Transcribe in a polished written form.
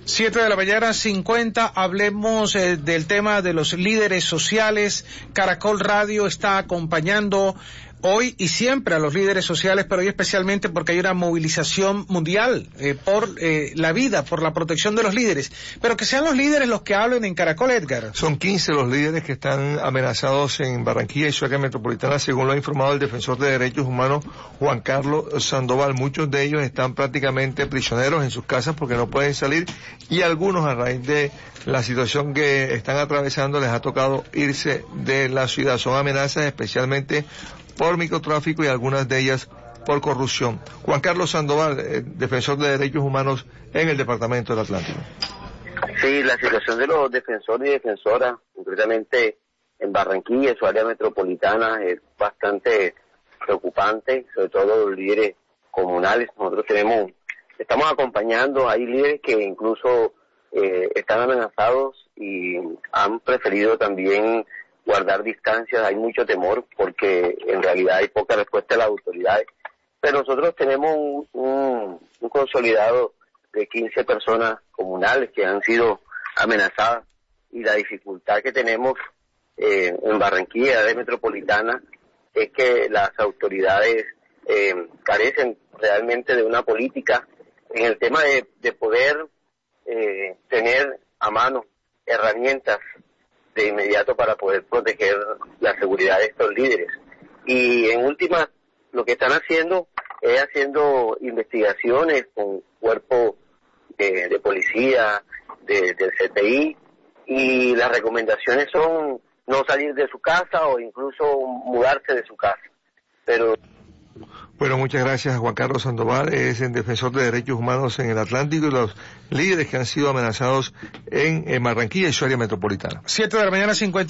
7:50 a.m, hablemos del tema de los líderes sociales. Caracol Radio está acompañando hoy y siempre a los líderes sociales, pero hoy especialmente porque hay una movilización mundial por la vida, por la protección de los líderes. Pero que sean los líderes los que hablen en Caracol, Edgar. Son 15 los líderes que están amenazados en Barranquilla y su área metropolitana, según lo ha informado el defensor de derechos humanos Juan Carlos Sandoval. Muchos de ellos están prácticamente prisioneros en sus casas porque no pueden salir, y algunos, a raíz de la situación que están atravesando, les ha tocado irse de la ciudad. Son amenazas especialmente por microtráfico y algunas de ellas por corrupción. Juan Carlos Sandoval, defensor de derechos humanos en el departamento del Atlántico. Sí, la situación de los defensores y defensoras, concretamente en Barranquilla y su área metropolitana, es bastante preocupante, sobre todo los líderes comunales. Nosotros estamos acompañando, hay líderes que incluso están amenazados y han preferido también guardar distancias. Hay mucho temor porque en realidad hay poca respuesta de las autoridades, pero nosotros tenemos un consolidado de 15 personas comunales que han sido amenazadas, y la dificultad que tenemos en Barranquilla, área metropolitana, es que las autoridades carecen realmente de una política en el tema de poder tener a mano herramientas de inmediato para poder proteger la seguridad de estos líderes. Y en última, lo que están haciendo es haciendo investigaciones con cuerpo de policía, del CTI, y las recomendaciones son no salir de su casa o incluso mudarse de su casa. Pero bueno, muchas gracias a Juan Carlos Sandoval, es el defensor de derechos humanos en el Atlántico, y los líderes que han sido amenazados en Barranquilla y su área metropolitana. 7:50 a.m.